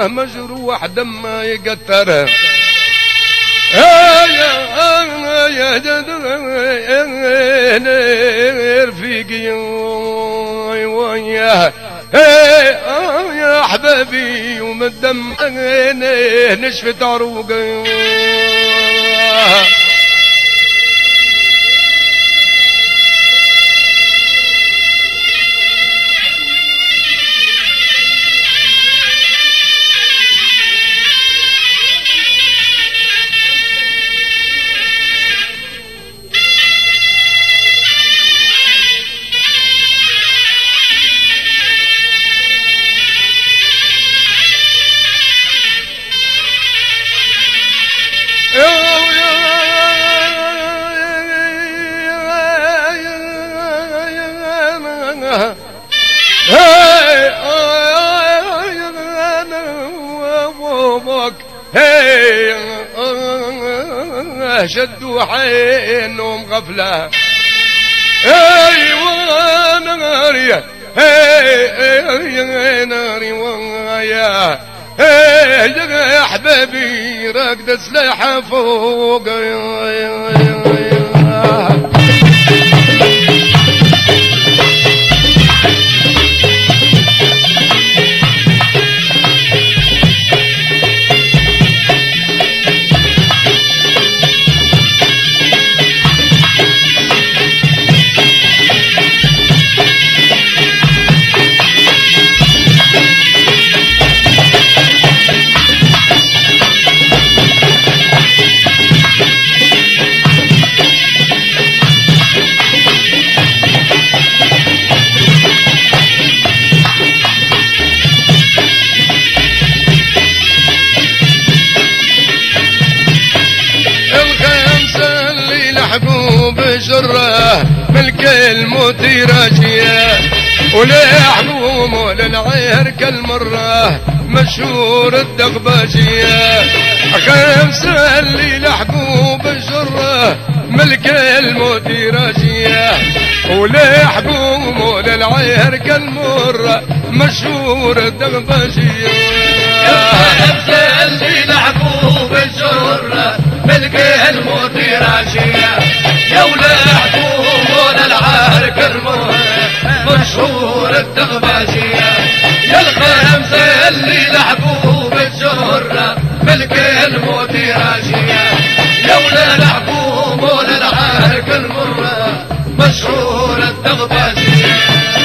مجروح دمه يقتره يا جد رفيقي وياه يا حبابي ومن الدم نشفت عروقي شدوا حينهم غفلة ايوه ناري ناري ويا يا حبابي راقد سلاحة فوق بجره ملك الموت راجيه ولحقوم وللعير كالمره مشهور الدغباجيه خمسه اللي لحقوا بجره ملك الموت راجيه ولحقوم وللعير كالمره مشهور الدغباجيه خمسه اللي لحقوا بجره ملك الموت راجيه يا ولحقوم ولا العارك مشهور الدغباجية يا الخمسة اللي لحقوه بالجرة ملك الموت راجية يا ولحقوم ولا العارك المرة مشهور الدغباجية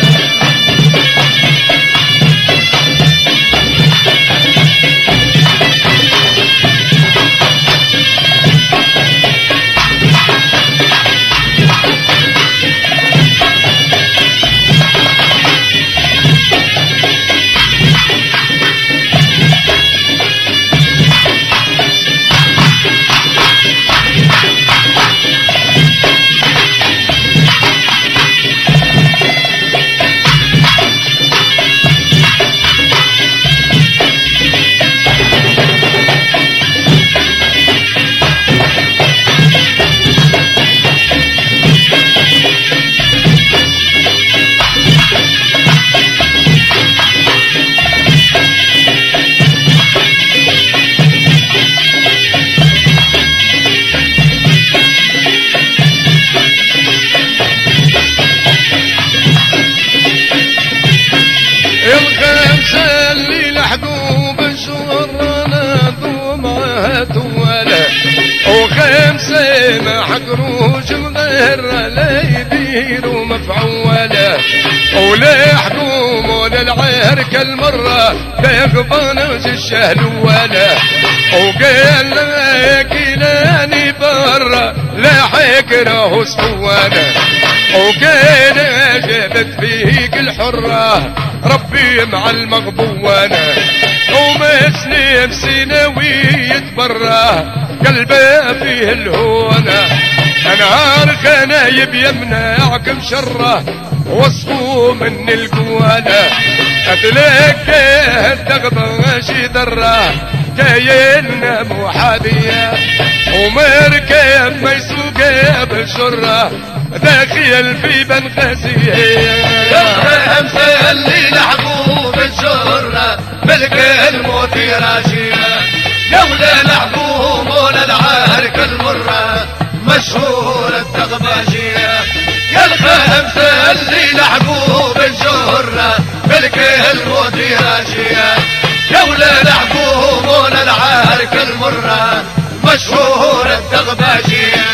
وخمسة ما حقروش مغير لا يديروا مفعولة ولحقوم وللعير كالمرة بيقبانوش الشهلولة وقال لك لاني برا لا حكره سهولة وقال جابت فيك الحرة ربي مع المغبونة ومسني بسنوية برا قلبه فيه الهونة نهار خنايب يمنعكم شره وصفوا من القوانة اتلقى الدغبغاشي دره كايننا محاذية ومركب ما يسوق بالشره داخل في بنغازية يا خمسة اللي لحقوا بالشره ملك الموت راشية يا ولد الحكوم ولا العارك المرة مشهور التغباشية يا الخمسة اللي لحقوا بالجرة ملك الموت راشية يا ولد الحكوم ولا العارك المرة مشهور التغباشية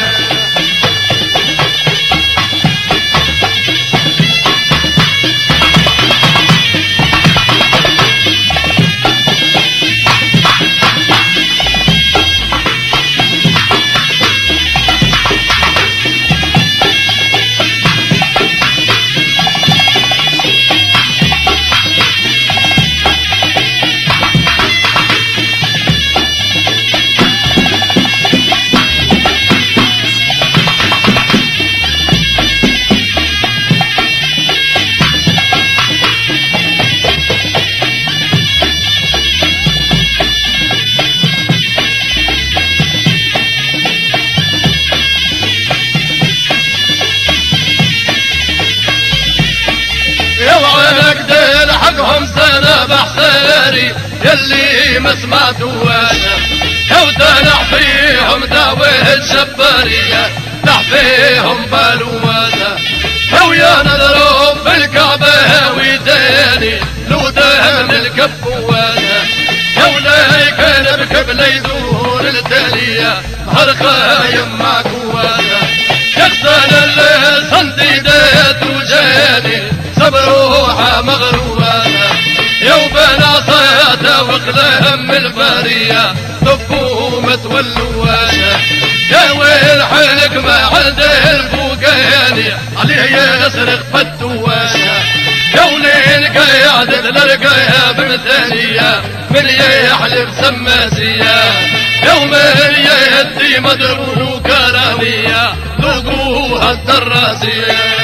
حقهم سنة بحصاري يلي ما سمعتوا وانا لو تنح فيهم داويه الشبارية نح فيهم بالوانا لو يا نضرب بالكعبة ويداني لو دهن الكبوانا يولاي كان بكبل يدور التالية هرقا يما كوانا يخسن الصنديدات وجاني صبروها مغروانة يوبنا صيادة وقلهم البارية ضبومة واللوانة يا ويل حالك ما عند الفوقاني عليه يسرق فتوانة يا ولين قاعد للقايا بمثالية من يحلف سماسية يوم اليدي مضروب كرامية ذوقوها الدراسية